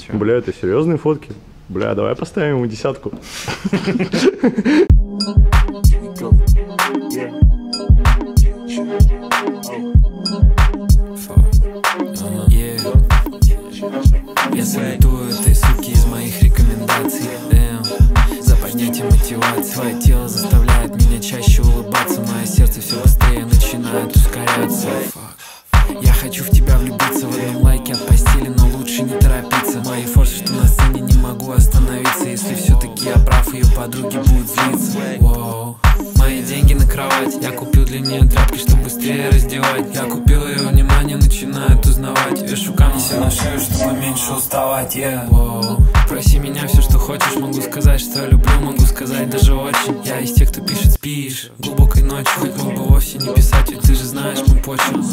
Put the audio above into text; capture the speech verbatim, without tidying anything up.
Чё? Бля, это серьезные фотки? Бля, давай поставим ему десятку. Я салютую этой суки из моих рекомендаций. Damn. За поднятие мотивации. Твое тело заставляет меня чаще улыбаться. Мое сердце все быстрее начинает ускоряться. Я хочу в тебя влюбиться. В одном лайке от постели, но лучше не торопиться. Мои форсы, что на сцене, не могу остановиться. Если все-таки я прав, ее подруги будут злиться. Воу. Мои деньги на кровать. Я купил для нее тряпки, чтобы быстрее раздевать. Я купил ее внимание, начинает узнавать. Вешу камни себе на шею, чтобы меньше уставать. Yeah. Воу. Проси меня все, что хочешь. Могу сказать, что я люблю, могу сказать даже очень. Я из тех, кто пишет спишь глубокой ночью. Хоть мог бы вовсе не писать, ведь ты же знаешь, мы почву.